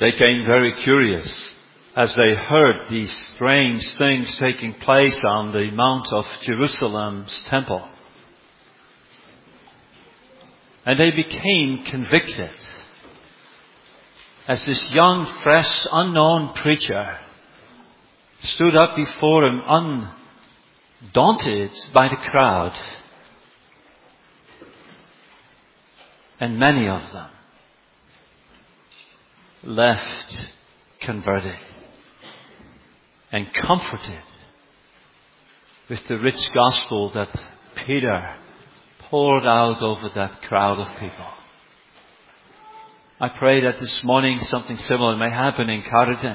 They came very curious as they heard these strange things taking place on the Mount of Jerusalem's temple. And they became convicted as this young, fresh, unknown preacher stood up before him undaunted by the crowd. And many of them left converted and comforted with the rich gospel that Peter poured out over that crowd of people. I pray that this morning something similar may happen in Carriton.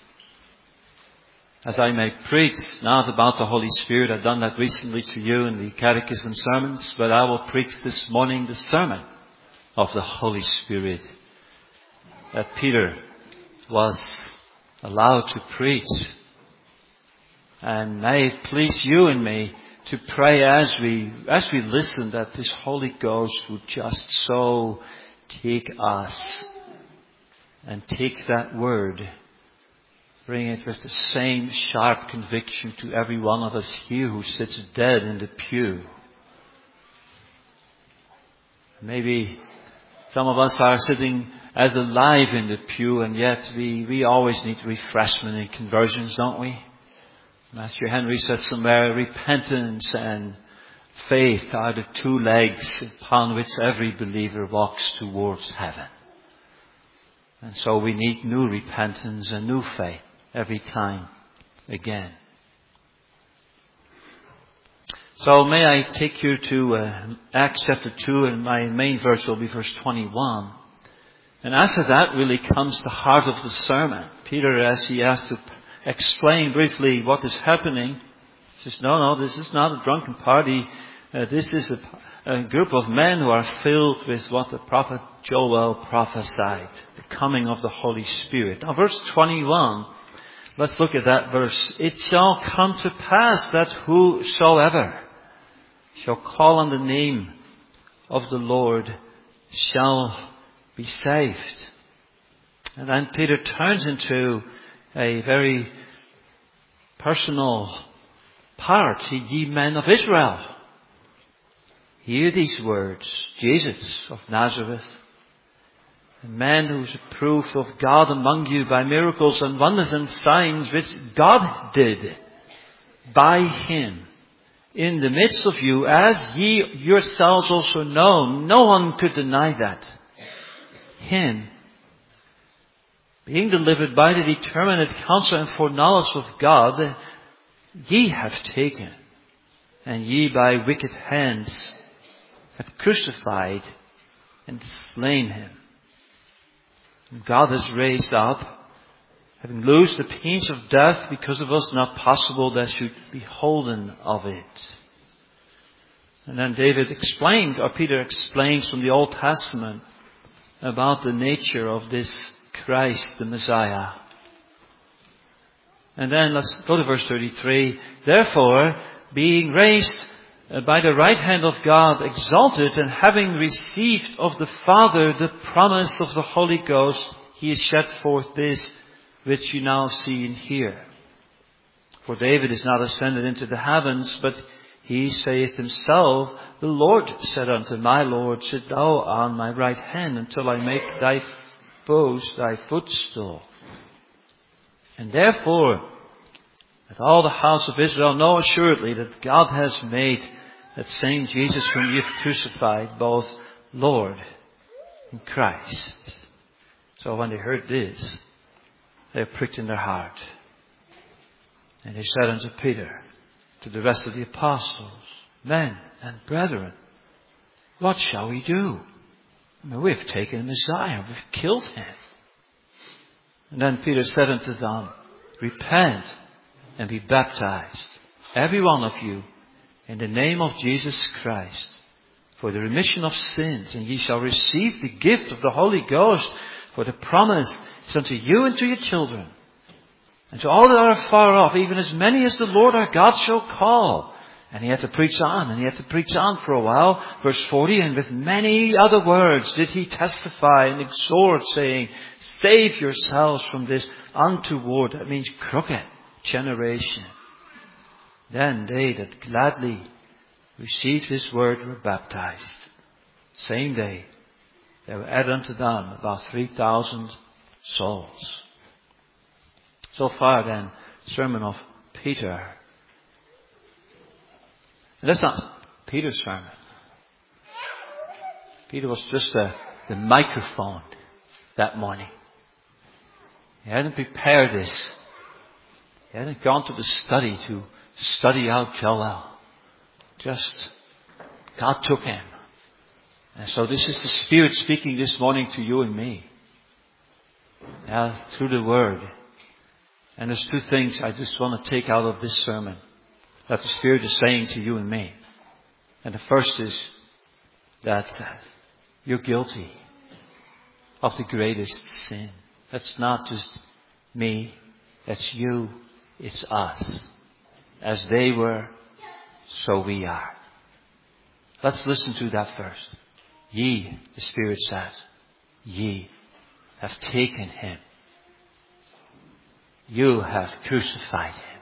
As I may preach not about the Holy Spirit, I've done that recently to you in the Catechism sermons, but I will preach this morning the sermon of the Holy Spirit that Peter was allowed to preach. And may it please you and me to pray as we listen that this Holy Ghost would just so take us and take that word, bring it with the same sharp conviction to every one of us here who sits dead in the pew. Maybe some of us are sitting as alive in the pew, and yet we always need refreshment in conversions, don't we? Matthew Henry says somewhere, repentance and faith are the two legs upon which every believer walks towards heaven. And so we need new repentance and new faith every time again. So may I take you to Acts chapter 2, and my main verse will be verse 21. And after that really comes the heart of the sermon. Peter, as he has to explain briefly what is happening, says, no, this is not a drunken party. This is a group of men who are filled with what the prophet Joel prophesied, the coming of the Holy Spirit. Now verse 21, let's look at that verse. It shall come to pass that whosoever shall call on the name of the Lord shall be saved. And then Peter turns into a very personal part. Ye men of Israel, hear these words. Jesus of Nazareth, a man who is approved of God among you by miracles and wonders and signs which God did by him in the midst of you, as ye yourselves also know. No one could deny that. Him, being delivered by the determinate counsel and foreknowledge of God, ye have taken, and ye by wicked hands have crucified and slain him. And God has raised up, having loosed the pains of death, because of us not possible that should be holden of it. And then Peter explains from the Old Testament about the nature of this Christ, the Messiah. And then let's go to verse 33. Therefore, being raised by the right hand of God, exalted, and having received of the Father the promise of the Holy Ghost, he has shed forth this which you now see and hear. For David is not ascended into the heavens, but he saith himself, the Lord said unto my Lord, sit thou on my right hand until I make thy foes thy footstool. And therefore, let all the house of Israel know assuredly that God has made that same Jesus whom you have crucified both Lord and Christ. So when they heard this, they were pricked in their heart. And they said unto Peter, to the rest of the apostles, men and brethren, what shall we do? We have taken Messiah, we've killed him. And then Peter said unto them, repent and be baptized, every one of you, in the name of Jesus Christ, for the remission of sins, and ye shall receive the gift of the Holy Ghost, for the promise is unto you and to your children, and to all that are far off, even as many as the Lord our God shall call. And he had to preach on, and he had to preach on for a while. Verse 40, and with many other words did he testify and exhort, saying, save yourselves from this untoward, that means crooked, generation. Then they that gladly received his word were baptized. Same day, there were added unto them about 3,000 souls. So far then, sermon of Peter. And that's not Peter's sermon. Peter was just the microphone that morning. He hadn't prepared this. He hadn't gone to the study to study out Joel. Just God took him. And so this is the Spirit speaking this morning to you and me. Now, through the Word. And there's two things I just want to take out of this sermon that the Spirit is saying to you and me. And the first is that you're guilty of the greatest sin. That's not just me. That's you. It's us. As they were, so we are. Let's listen to that first. Ye, the Spirit says, ye have taken him. You have crucified him.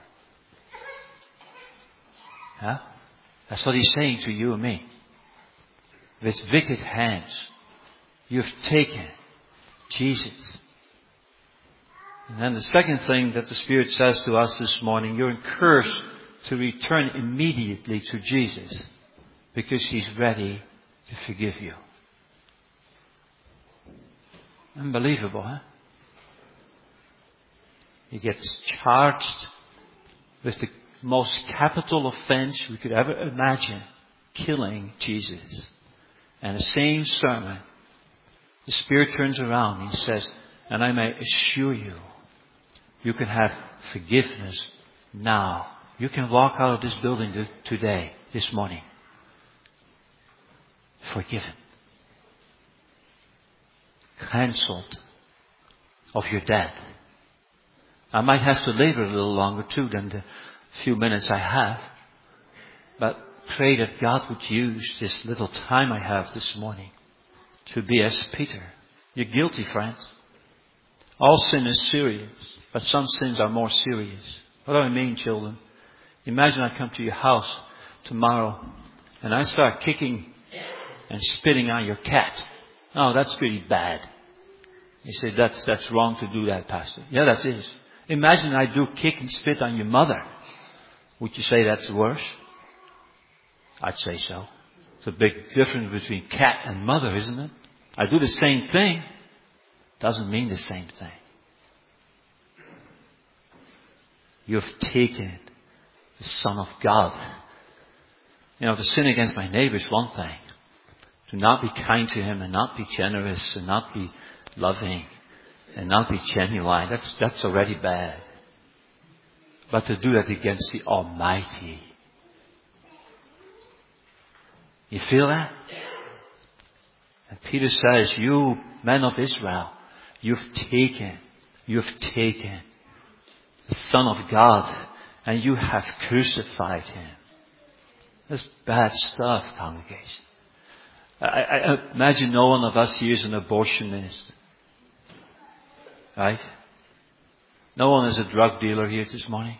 Huh? That's what he's saying to you and me. With wicked hands, you've taken Jesus. And then the second thing that the Spirit says to us this morning, you're encouraged to return immediately to Jesus because he's ready to forgive you. Unbelievable, huh? He gets charged with the most capital offense we could ever imagine, killing Jesus. And the same sermon, the Spirit turns around and says, and I may assure you, you can have forgiveness now. You can walk out of this building today, this morning, forgiven. Cancelled of your debt. I might have to labor a little longer too than the few minutes I have. But pray that God would use this little time I have this morning to be as Peter. You're guilty, friends. All sin is serious, but some sins are more serious. What do I mean, children? Imagine I come to your house tomorrow and I start kicking and spitting on your cat. Oh, that's pretty bad. You say, that's wrong to do that, Pastor. Yeah, that is. Imagine I do kick and spit on your mother. Would you say that's worse? I'd say so. It's a big difference between cat and mother, isn't it? I do the same thing. Doesn't mean the same thing. You've taken the Son of God. You know, to sin against my neighbor is one thing. To not be kind to him and not be generous and not be loving and not be genuine, that's already bad. But to do that against the Almighty. You feel that? And Peter says, you men of Israel, you've taken the Son of God and you have crucified him. That's bad stuff, congregation. I imagine no one of us here is an abortionist. Right? No one is a drug dealer here this morning.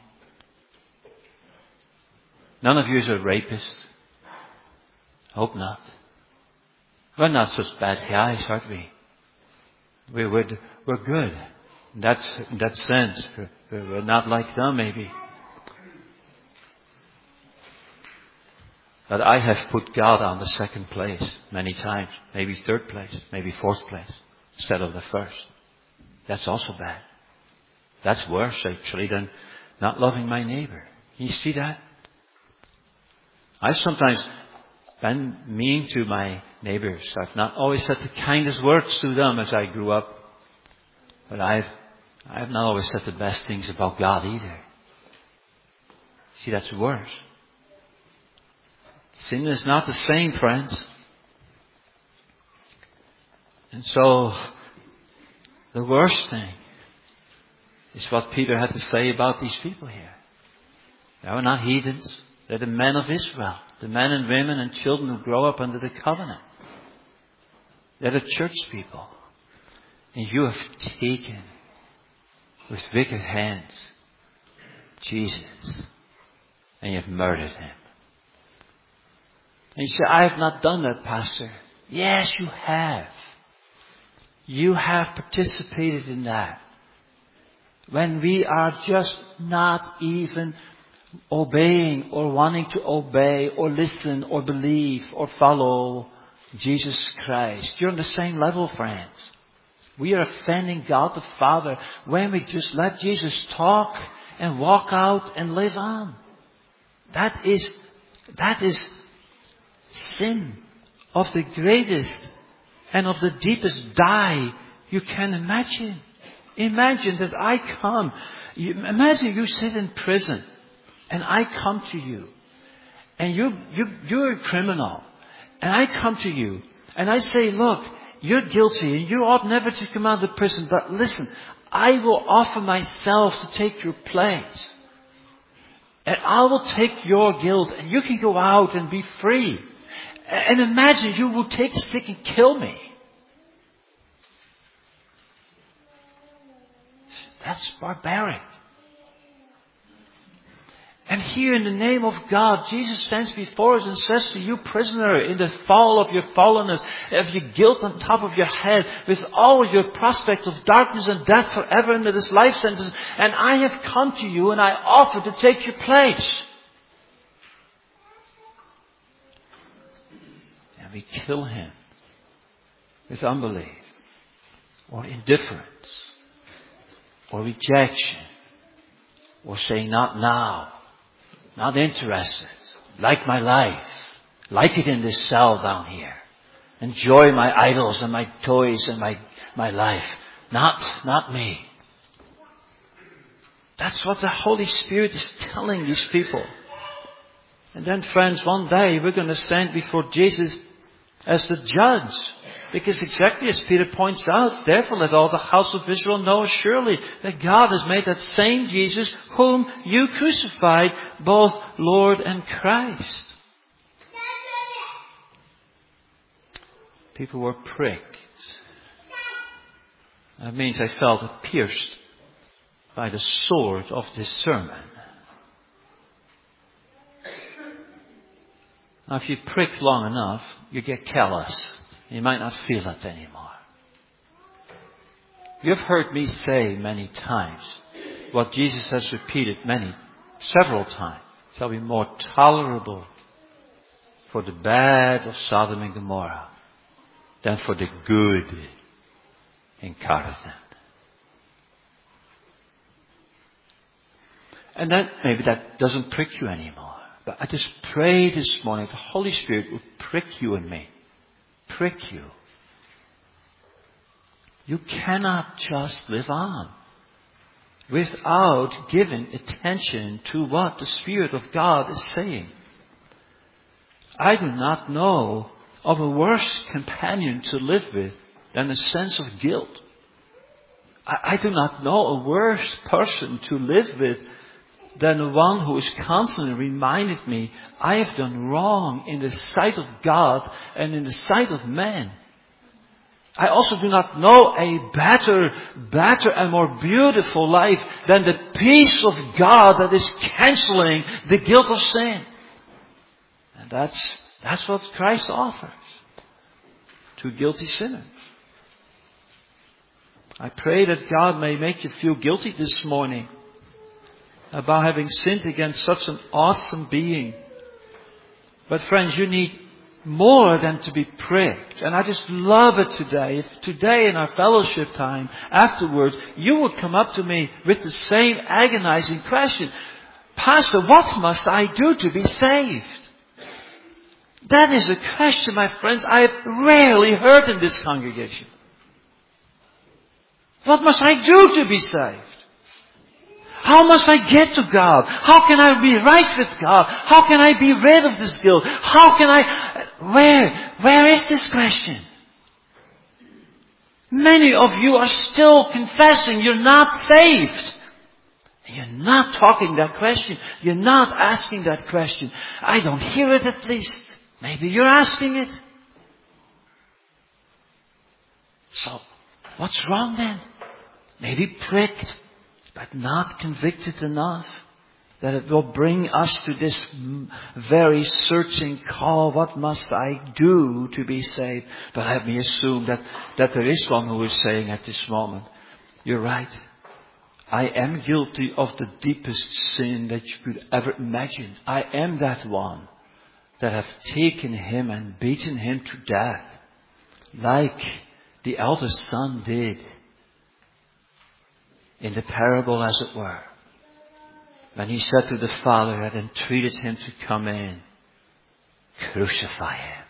None of you is a rapist. Hope not. We're not such bad guys, aren't we? We're good. In that sense. We're not like them, maybe. But I have put God on the second place many times. Maybe third place. Maybe fourth place. Instead of the first. That's also bad. That's worse, actually, than not loving my neighbor. Can you see that? I've sometimes been mean to my neighbors. I've not always said the kindest words to them as I grew up. But I've not always said the best things about God either. See, that's worse. Sin is not the same, friends. And so, the worst thing is what Peter had to say about these people here. They were not heathens. They're the men of Israel. The men and women and children who grow up under the covenant. They're the church people. And you have taken with wicked hands Jesus. And you have murdered him. And you say, I have not done that, Pastor. Yes, you have. You have participated in that. When we are just not even obeying or wanting to obey or listen or believe or follow Jesus Christ. You're on the same level, friends. We are offending God the Father when we just let Jesus talk and walk out and live on. That is sin of the greatest and of the deepest dye you can imagine. Imagine that I come. Imagine you sit in prison and I come to you. And you're a criminal. And I come to you. And I say, look, you're guilty and you ought never to come out of prison. But listen, I will offer myself to take your place. And I will take your guilt and you can go out and be free. And imagine you will take a stick and kill me. That's barbaric. And here in the name of God, Jesus stands before us and says to you, prisoner, in the fall of your fallenness, of your guilt on top of your head, with all your prospect of darkness and death forever into this life sentence, and I have come to you and I offer to take your place. And we kill him with unbelief, or indifference, or rejection, or saying, not now. Not interested. Like my life. Like it in this cell down here. Enjoy my idols and my toys and my life. Not me. That's what the Holy Spirit is telling these people. And then, friends, one day we're going to stand before Jesus as the judge. Because exactly as Peter points out, therefore let all the house of Israel know surely that God has made that same Jesus whom you crucified, both Lord and Christ. People were pricked. That means I felt pierced by the sword of this sermon. Now if you prick long enough, you get callous. You might not feel it anymore. You've heard me say many times what Jesus has repeated several times. Shall be more tolerable for the bad of Sodom and Gomorrah than for the good in Chorazin. And then maybe that doesn't prick you anymore. But I just pray this morning the Holy Spirit would prick you and me. Prick you. You cannot just live on without giving attention to what the Spirit of God is saying. I do not know of a worse companion to live with than a sense of guilt. I do not know a worse person to live with than the one who is constantly reminded me I have done wrong in the sight of God and in the sight of man. I also do not know a better and more beautiful life than the peace of God that is cancelling the guilt of sin. And that's what Christ offers to guilty sinners. I pray that God may make you feel guilty this morning about having sinned against such an awesome being. But friends, you need more than to be pricked. And I just love it today. If today in our fellowship time afterwards, you would come up to me with the same agonizing question. Pastor, what must I do to be saved? That is a question, my friends, I have rarely heard in this congregation. What must I do to be saved? How must I get to God? How can I be right with God? How can I be rid of this guilt? How can I... Where is this question? Many of you are still confessing you're not saved. You're not talking that question. You're not asking that question. I don't hear it at least. Maybe you're asking it. So, what's wrong then? Maybe pricked, but not convicted enough. That it will bring us to this very searching call. What must I do to be saved? But let me assume that there is one who is saying at this moment, you're right. I am guilty of the deepest sin that you could ever imagine. I am that one that have taken him and beaten him to death. Like the eldest son did. In the parable, as it were. When he said to the Father and entreated him to come in. Crucify him.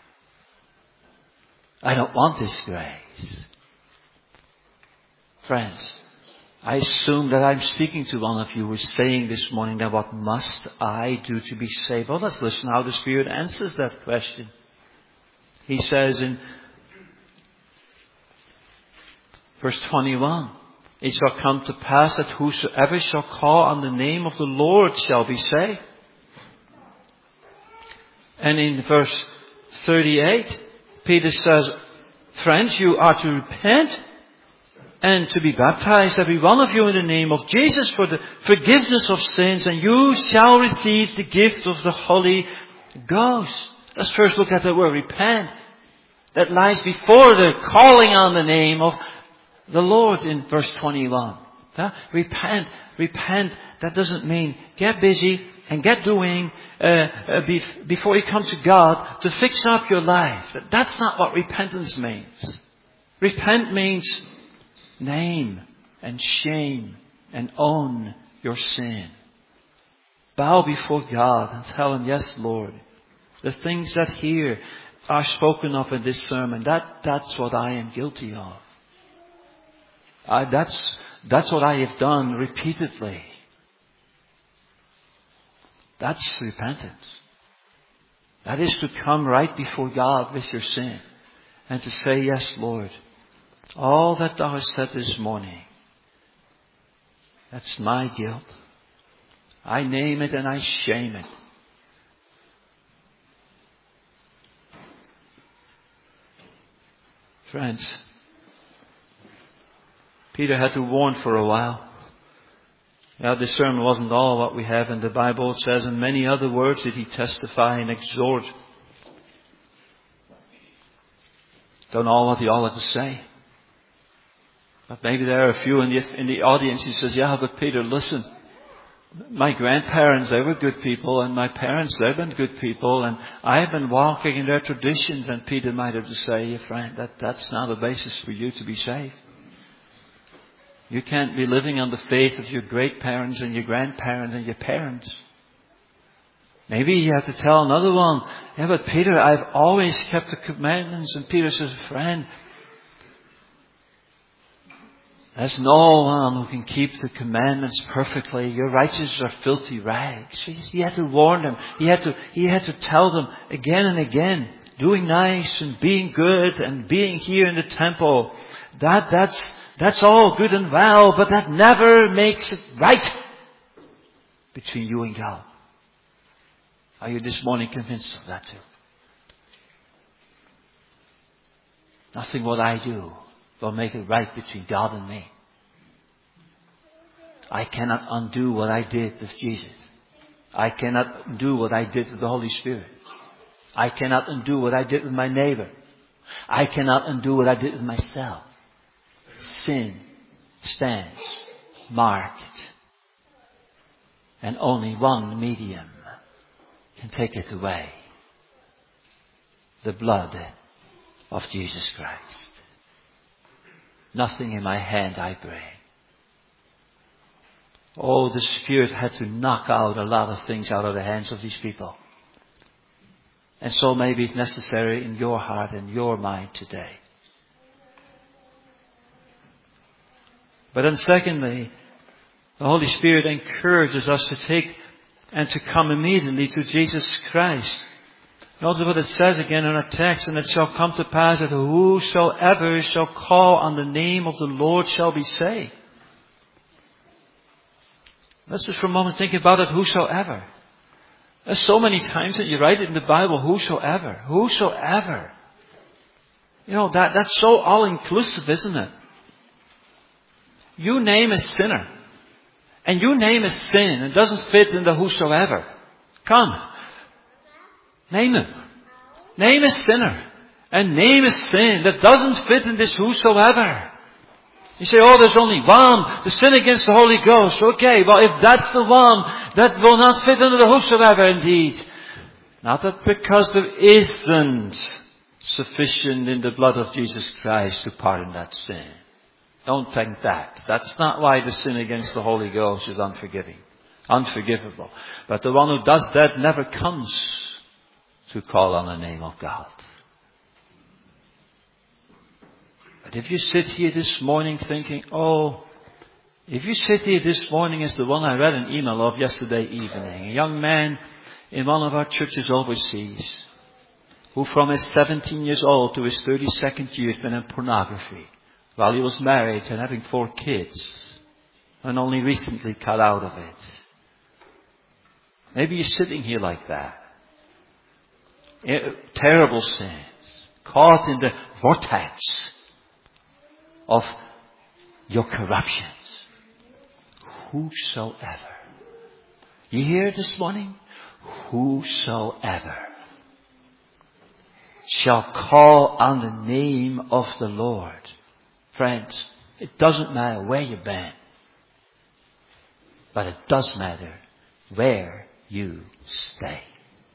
I don't want this grace. Friends, I assume that I'm speaking to one of you who is saying this morning that what must I do to be saved? Well, let's listen how the Spirit answers that question. He says in verse 21, it shall come to pass that whosoever shall call on the name of the Lord shall be saved. And in verse 38, Peter says, friends, you are to repent and to be baptized, every one of you, in the name of Jesus for the forgiveness of sins, and you shall receive the gift of the Holy Ghost. Let's first look at the word repent. That lies before the calling on the name of the Lord in verse 21. Repent. That doesn't mean get busy and get doing before you come to God to fix up your life. That's not what repentance means. Repent means name and shame and own your sin. Bow before God and tell Him, yes, Lord, the things that here are spoken of in this sermon, that's what I am guilty of. That's what I have done repeatedly. That's repentance. That is to come right before God with your sin and to say, yes, Lord, all that thou hast said this morning, that's my guilt. I name it and I shame it. Friends, Peter had to warn for a while. Yeah, this sermon wasn't all what we have in the Bible. It says in many other words did he testify and exhort. Don't know what he all had to say. But maybe there are a few in the audience who says, yeah, but Peter, listen. My grandparents, they were good people, and my parents, they've been good people, and I've been walking in their traditions. And Peter might have to say, yeah, friend, that's not a basis for you to be saved. You can't be living on the faith of your great parents and your grandparents and your parents. Maybe you have to tell another one, yeah, but Peter, I've always kept the commandments. And Peter says, friend, there's no one who can keep the commandments perfectly. Your righteousness are filthy rags. He had to warn them. He had to tell them again and again, doing nice and being good and being here in the temple. That's all good and well, but that never makes it right between you and God. Are you this morning convinced of that too? Nothing what I do will make it right between God and me. I cannot undo what I did with Jesus. I cannot undo what I did with the Holy Spirit. I cannot undo what I did with my neighbor. I cannot undo what I did with myself. Sin stands marked. And only one medium can take it away. The blood of Jesus Christ. Nothing in my hand I bring. Oh, the Spirit had to knock out a lot of things out of the hands of these people. And so maybe it's necessary in your heart and your mind today. But then secondly, the Holy Spirit encourages us to take and to come immediately to Jesus Christ. Notice what it says again in our text, and it shall come to pass that whosoever shall call on the name of the Lord shall be saved. Let's just for a moment think about it, whosoever. There's so many times that you write it in the Bible, whosoever, whosoever. You know, that's so all-inclusive, isn't it? You name a sinner, and you name a sin, it doesn't fit in the whosoever. Come, name him. Name a sinner, and name a sin that doesn't fit in this whosoever. You say, oh, there's only one, the sin against the Holy Ghost. Okay, well, if that's the one, that will not fit under the whosoever indeed. Not that because there isn't sufficient in the blood of Jesus Christ to pardon that sin. Don't think that. That's not why the sin against the Holy Ghost is unforgivable. But the one who does that never comes to call on the name of God. But if you sit here this morning thinking, if you sit here this morning as the one I read an email of yesterday evening, a young man in one of our churches overseas, who from his 17 years old to his 32nd year has been in pornography, while he was married and having 4 kids, and only recently cut out of it. Maybe you're sitting here like that. Terrible sins, caught in the vortex of your corruptions. Whosoever. You hear it this morning? Whosoever shall call on the name of the Lord. Friends, it doesn't matter where you've been, but it does matter where you stay.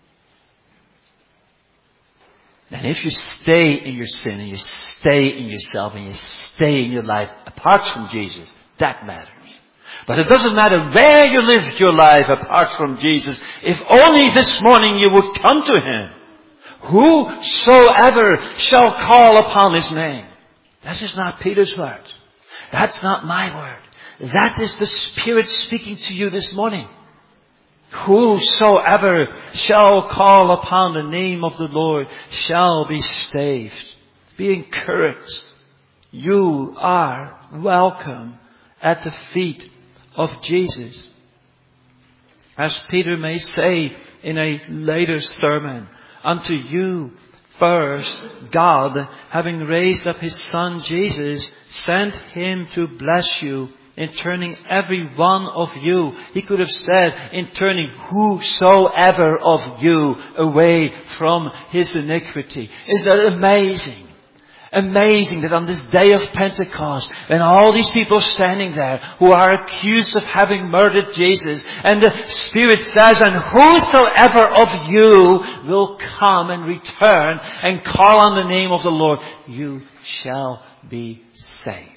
And if you stay in your sin, and you stay in yourself, and you stay in your life apart from Jesus, that matters. But it doesn't matter where you live your life apart from Jesus, if only this morning you would come to Him. Whosoever shall call upon His name. That is not Peter's words. That's not my word. That is the Spirit speaking to you this morning. Whosoever shall call upon the name of the Lord shall be saved. Be encouraged. You are welcome at the feet of Jesus. As Peter may say in a later sermon, unto you first God, having raised up His Son Jesus, sent Him to bless you in turning every one of you. He could have said, in turning whosoever of you away from his iniquity. Is that amazing? Amazing that on this day of Pentecost, when all these people standing there who are accused of having murdered Jesus, and the Spirit says, and whosoever of you will come and return and call on the name of the Lord, you shall be saved.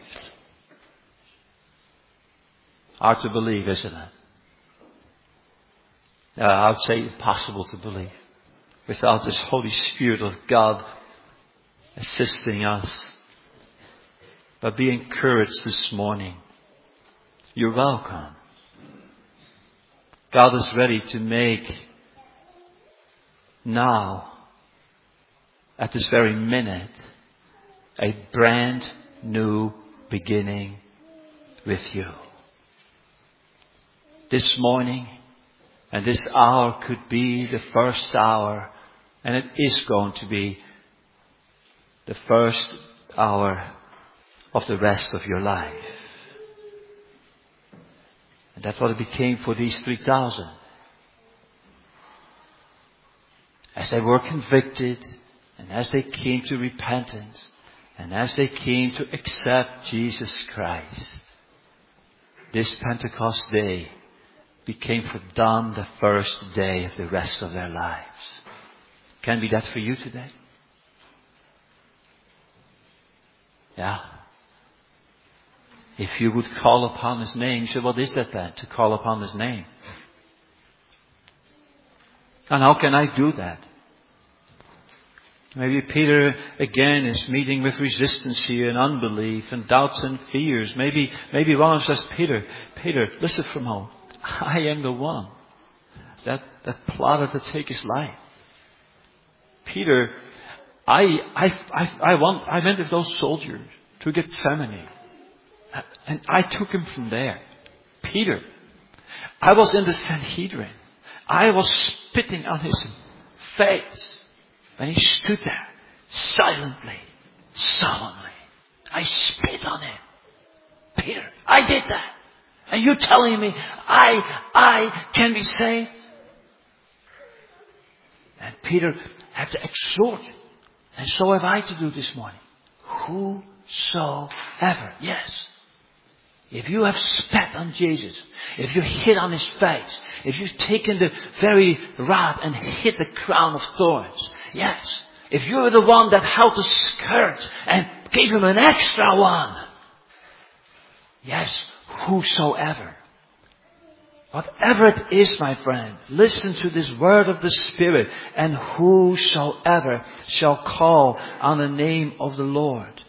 Hard to believe, isn't it? I would say impossible to believe without this Holy Spirit of God assisting us. But be encouraged this morning. You're welcome. God is ready to make now, at this very minute, a brand new beginning with you. This morning and this hour could be the first hour, and it is going to be the first hour of the rest of your life. And that's what it became for these 3,000. As they were convicted, and as they came to repentance, and as they came to accept Jesus Christ, this Pentecost day became for them the first day of the rest of their lives. Can be that for you today? Yeah. If you would call upon His name, so what is that then? To call upon His name. And how can I do that? Maybe Peter again is meeting with resistance here and unbelief and doubts and fears. Maybe one of us says, Peter, listen from home. I am the one that plotted to take his life. Peter, I went with those soldiers to Gethsemane, and I took him from there. Peter, I was in the Sanhedrin. I was spitting on his face when he stood there silently, solemnly. I spit on him. Peter, I did that. And you're telling me I can be saved? And Peter had to exhort. And so have I to do this morning. Whosoever. Yes. If you have spat on Jesus, if you hit on his face, if you've taken the very rod and hit the crown of thorns, yes. If you were the one that held the skirt and gave him an extra one, yes, whosoever. Whatever it is, my friend, listen to this word of the Spirit. And whosoever shall call on the name of the Lord.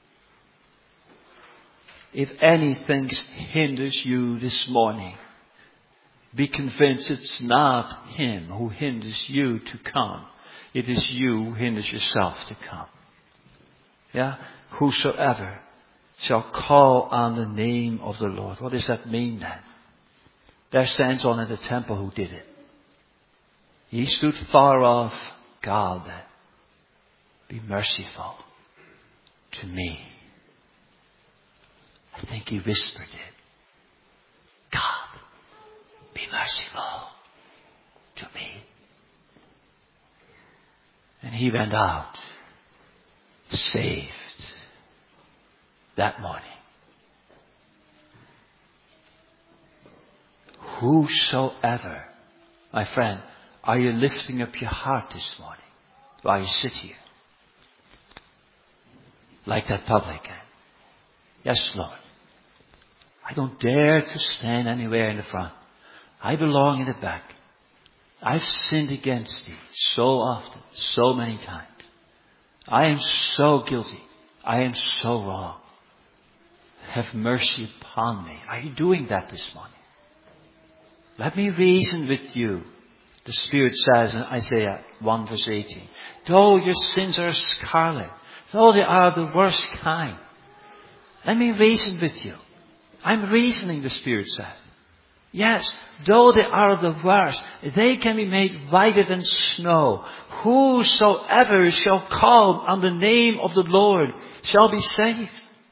If anything hinders you this morning, be convinced it's not him who hinders you to come. It is you who hinders yourself to come. Yeah? Whosoever shall call on the name of the Lord. What does that mean then? There stands one at the temple who did it. He stood far off. God, be merciful to me. I think he whispered it. God, be merciful to me. And he went out, saved that morning. Whosoever, my friend, are you lifting up your heart this morning while you sit here? Like that publican. Yes, Lord. I don't dare to stand anywhere in the front. I belong in the back. I've sinned against thee so often, so many times. I am so guilty. I am so wrong. Have mercy upon me. Are you doing that this morning? Let me reason with you. The Spirit says in Isaiah 1 verse 18, though your sins are scarlet, though they are the worst kind, let me reason with you. I'm reasoning, the Spirit says. Yes, though they are the worst, they can be made whiter than snow. Whosoever shall call on the name of the Lord shall be saved.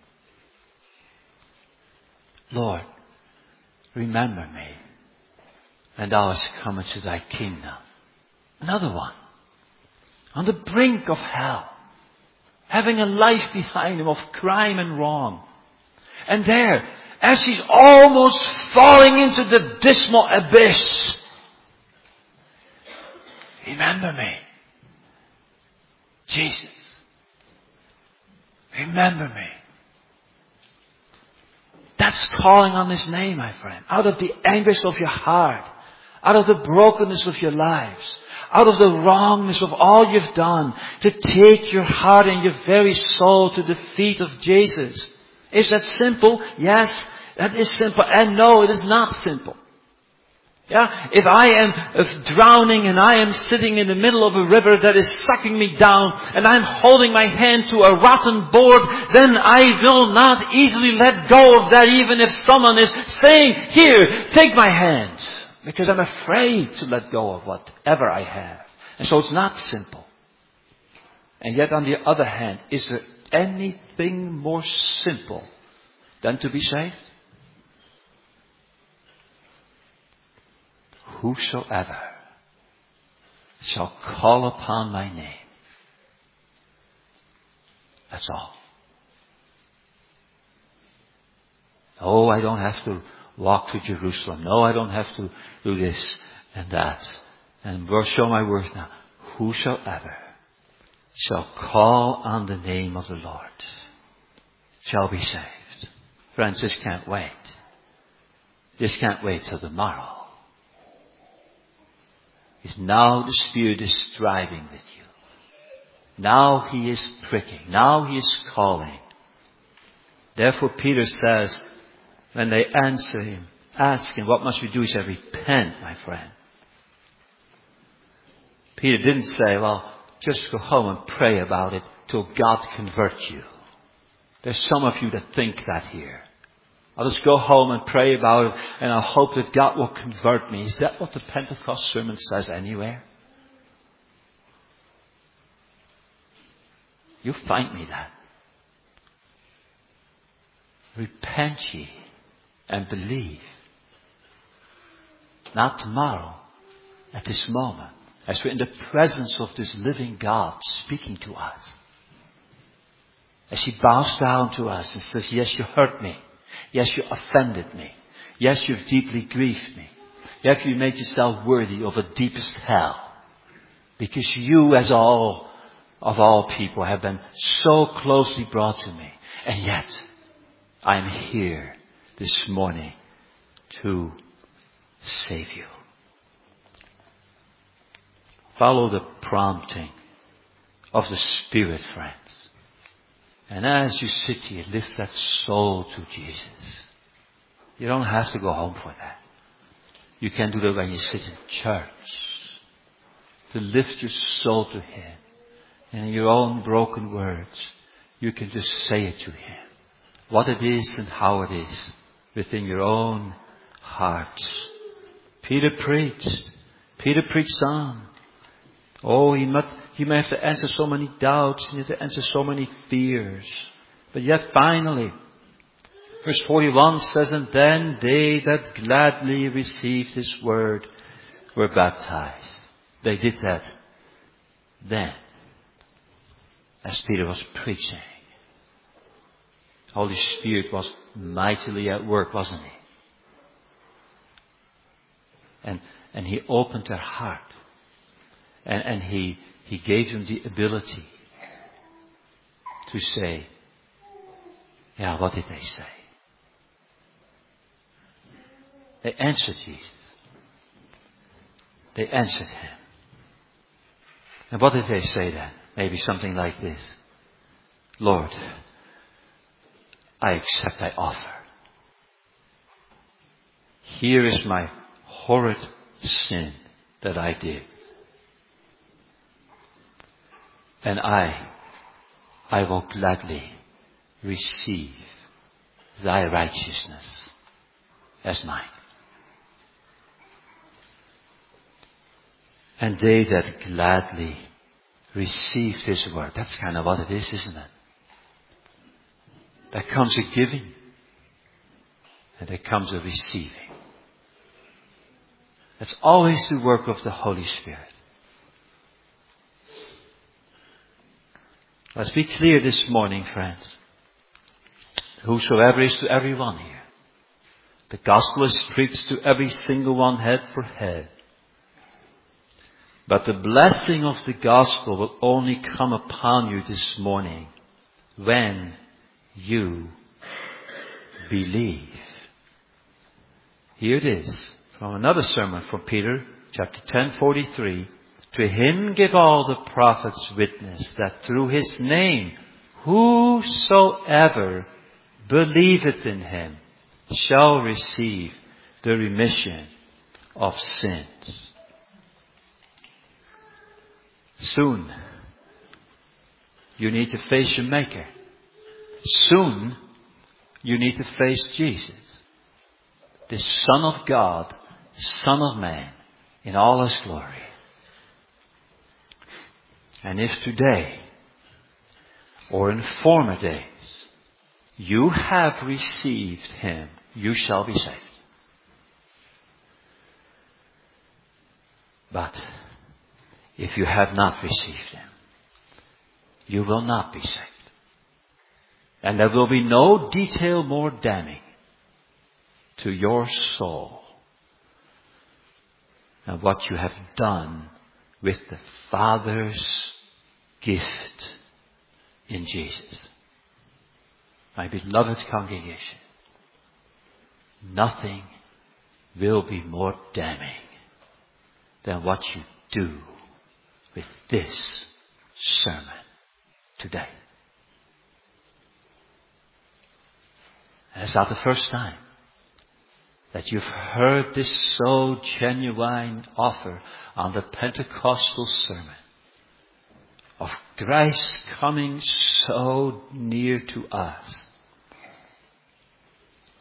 Lord, remember me when thou hast come into thy kingdom. Another one. On the brink of hell. Having a life behind him of crime and wrong. And there, as he's almost falling into the dismal abyss, remember me. Jesus. Remember me. That's calling on his name, my friend. Out of the anguish of your heart. Out of the brokenness of your lives. Out of the wrongness of all you've done. To take your heart and your very soul to the feet of Jesus. Is that simple? Yes, that is simple. And no, it is not simple. Yeah, if I am drowning and I am sitting in the middle of a river that is sucking me down and I'm holding my hand to a rotten board, then I will not easily let go of that even if someone is saying, here, take my hand. Because I'm afraid to let go of whatever I have. And so it's not simple. And yet on the other hand, is there anything more simple than to be saved? Whosoever shall call upon my name. That's all. Oh, I don't have to walk to Jerusalem. No, I don't have to do this and that. And show my worth now. Whosoever shall call on the name of the Lord shall be saved. Friends, this can't wait. This can't wait till tomorrow. Is now the Spirit is striving with you. Now he is pricking. Now he is calling. Therefore Peter says, when they answer him, ask him, what must we do? He said, repent, my friend. Peter didn't say, well, just go home and pray about it till God converts you. There's some of you that think that here. I'll just go home and pray about it, and I'll hope that God will convert me. Is that what the Pentecost sermon says anywhere? You find me that. Repent ye and believe. Not tomorrow, at this moment, as we're in the presence of this living God speaking to us. As He bows down to us and says, yes, you hurt me. Yes, you offended me. Yes, you've deeply grieved me. Yes, you made yourself worthy of a deepest hell. Because you, as all of all people, have been so closely brought to me. And yet, I am here this morning to save you. Follow the prompting of the Spirit, friends. And as you sit here, lift that soul to Jesus. You don't have to go home for that. You can do that when you sit in church. To lift your soul to Him. And in your own broken words, you can just say it to Him. What it is and how it is within your own hearts. Peter preached. Peter preached on. Oh, he may have to answer so many doubts. He had to answer so many fears. But yet finally, verse 41 says, and then they that gladly received His word were baptized. They did that then, as Peter was preaching. Holy Spirit was mightily at work, wasn't He? And He opened their heart. And he gave them the ability to say, yeah, what did they say? They answered Jesus. They answered Him. And what did they say then? Maybe something like this. Lord, I accept Thy offer. Here is my horrid sin that I did. And I will gladly receive Thy righteousness as mine. And they that gladly receive His word. That's kind of what it is, isn't it? There comes a giving. And there comes a receiving. That's always the work of the Holy Spirit. Let's be clear this morning, friends. Whosoever is to everyone here. The gospel is preached to every single one, head for head. But the blessing of the gospel will only come upon you this morning when you believe. Here it is from another sermon from Peter, chapter 10:43. To Him give all the prophets witness that through His name whosoever believeth in Him shall receive the remission of sins. Soon you need to face your Maker. Soon you need to face Jesus, the Son of God, Son of Man, in all His glory. And if today, or in former days, you have received Him, you shall be saved. But if you have not received Him, you will not be saved. And there will be no detail more damning to your soul than what you have done with the Father's gift in Jesus. My beloved congregation, nothing will be more damning than what you do with this sermon today. It's not the first time that you've heard this so genuine offer on the Pentecostal sermon of Christ coming so near to us.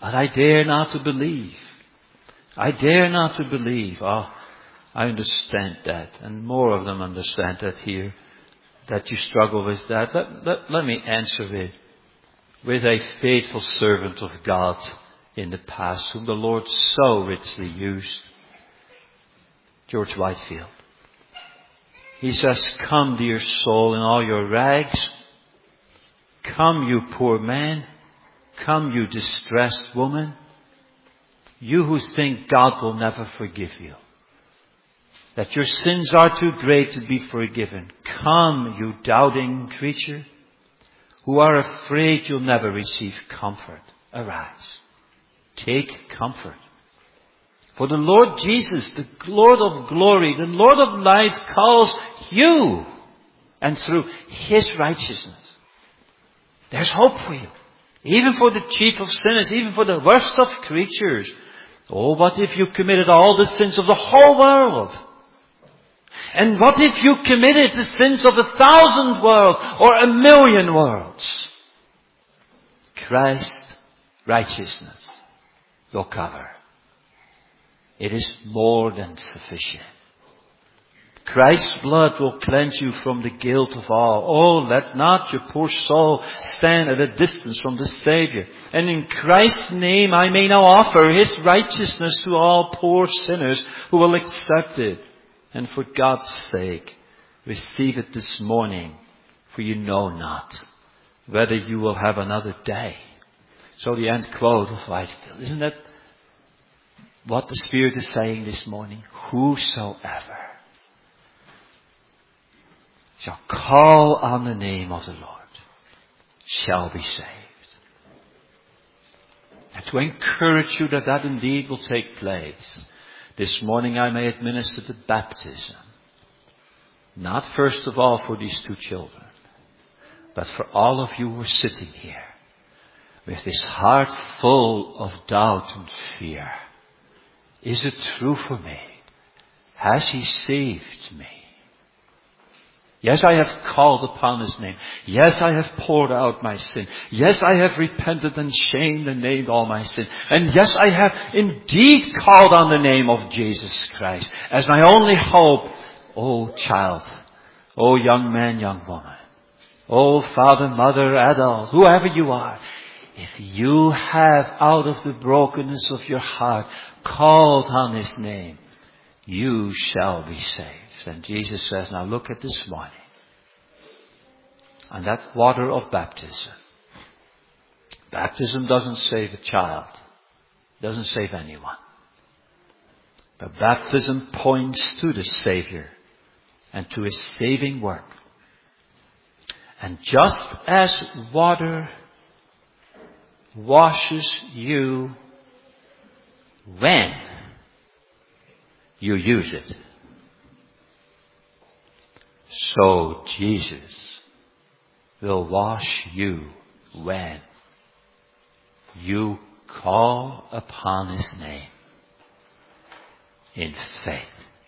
But I dare not to believe. I dare not to believe. Oh, I understand that. And more of them understand that here. That you struggle with that. Let me answer it with a faithful servant of God in the past, whom the Lord so richly used. George Whitefield. He says, come, dear soul, in all your rags. Come, you poor man. Come, you distressed woman. You who think God will never forgive you. That your sins are too great to be forgiven. Come, you doubting creature, who are afraid you'll never receive comfort. Arise. Take comfort. For the Lord Jesus, the Lord of glory, the Lord of life, calls you, and through His righteousness, there's hope for you. Even for the chief of sinners, even for the worst of creatures. Oh, what if you committed all the sins of the whole world? And what if you committed the sins of 1,000 worlds or 1,000,000 worlds? Christ's righteousness will cover. It is more than sufficient. Christ's blood will cleanse you from the guilt of all. Oh, let not your poor soul stand at a distance from the Savior. And in Christ's name I may now offer His righteousness to all poor sinners who will accept it. And for God's sake, receive it this morning, for you know not whether you will have another day. So the end quote of Whitefield. Isn't that what the Spirit is saying this morning? Whosoever shall call on the name of the Lord shall be saved. And to encourage you that that indeed will take place, this morning I may administer the baptism. Not first of all for these two children, but for all of you who are sitting here with this heart full of doubt and fear. Is it true for me? Has He saved me? Yes, I have called upon His name. Yes, I have poured out my sin. Yes, I have repented and shamed and named all my sin. And yes, I have indeed called on the name of Jesus Christ as my only hope. Oh child, oh young man, young woman, oh father, mother, adult, whoever you are, if you have out of the brokenness of your heart called on His name, you shall be saved. And Jesus says, now look at this morning. And that water of baptism. Baptism doesn't save a child. It doesn't save anyone. But baptism points to the Savior and to His saving work. And just as water washes you when you use it, so Jesus will wash you when you call upon His name in faith.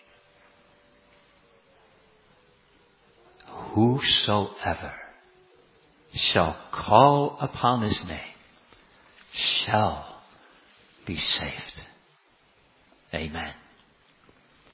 Whosoever shall call upon His name shall be saved. Amen.